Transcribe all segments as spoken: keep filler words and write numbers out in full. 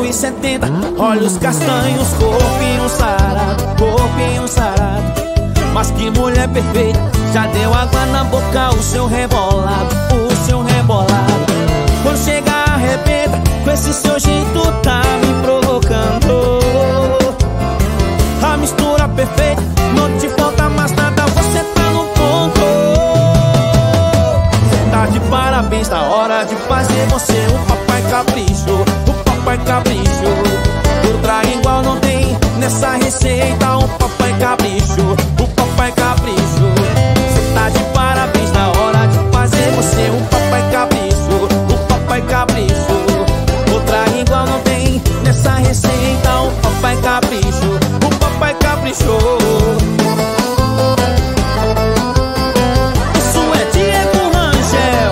e setenta, olhos castanhos, corpinho sarado, corpinho sarado. Mas que mulher perfeita, já deu água na boca, o seu rebolado, o seu rebolado. Quando chega arrebenta, com esse seu jeito tá me provocando. A mistura perfeita, não te falta mais nada, você tá no ponto. Você tá de parabéns, tá hora de fazer você um papai capricho, um papai capricho. Outra igual não tem nessa receita, um papai capricho, um papai capricho. Você tá de parabéns, tá hora de fazer você um papai capricho, um papai capricho. Outra igual não tem nessa receita, um papai capricho, um papai capricho. Isso é Diego Rangel.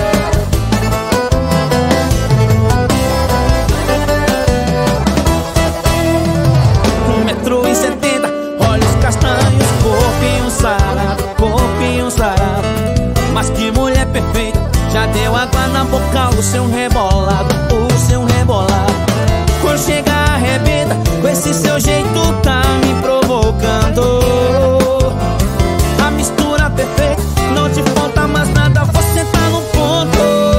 Um metro e setenta, olhos castanhos, corpinho sarado, corpinho sarado. Mas que mulher perfeita, já deu água na boca, o seu rebolado, o seu rebolado. Quando chega arrebenta, com esse seu jeito tá me provocando. A mistura perfeita, não te falta mais nada, você tá no ponto.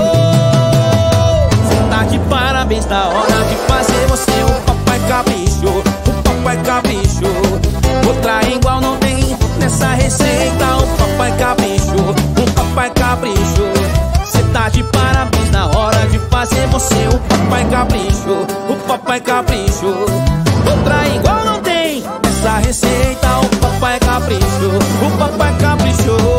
Você tá de parabéns, tá hora de fazer você um papai capricho, um papai capricho. Outra igual não tem nessa receita, um papai capricho, um papai capricho. Você tá de parabéns, na hora de fazer você um papai capricho, um papai capricho. Outra igual não tem nessa receita, um papai capricho, um papai capricho.